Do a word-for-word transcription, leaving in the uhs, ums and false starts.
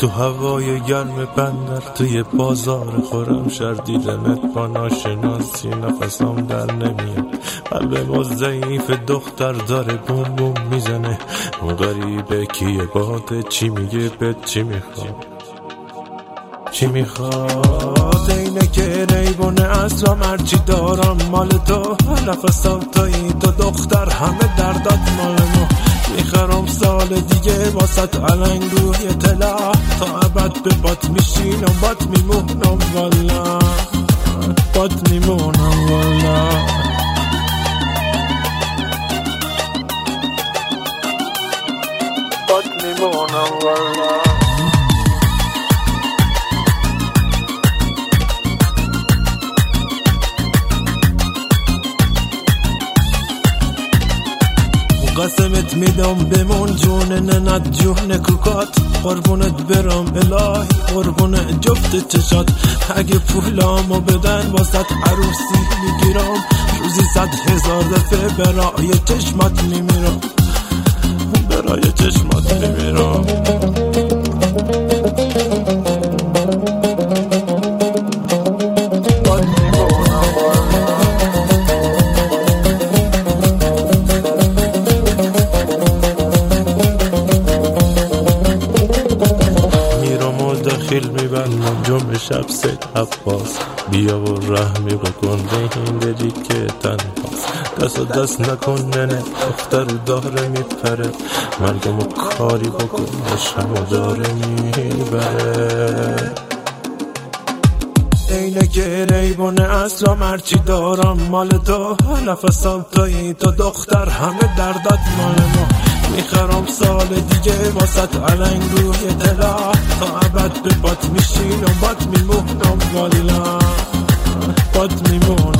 تو هوای گرم بندر توی بازار خورم شر دیدمت با ناشناسی نفسم در نمیاد. قلب ما ضعیف دختر داره بوم بوم میزنه. اون غریبه کیه باده چی میگه به چی میخواد چی میخواد اینه که ریبونه اصلا هرچی دارم مال تو. نفسم توی تو دختر همه دردات مال ما. میخرم سال دیگه واسط علنگ روی طلا تا ابد به بات میشینم بات میمونم والا بات میمونم والا بات میمونم والا. قسمت میدم بمون جون ننت جون کوکات. قربونت برم الهی قربون جفت چشات. اگه پولامو بدن واسط عروسی میگیرم روزی صد هزار دفعه برای چشمات میمیرم برای چشمات میمیرم. خیل میبندم جمع شب سید عباس. بیا و رحمی بکن به این دلی که تنهاست. دست و دست نکن ننه دختر داره میپره. مرگم و کاری بکن شمو داره میبره. اینه که ریبونه اصلا هرچی دارم مال تو. نفسم توی تو دختر همه دردات مال ما. میخرم سال دیگه واسط علنگ روی طلا تا ابد به بات میشینم بات میمونم والا بات میمونم.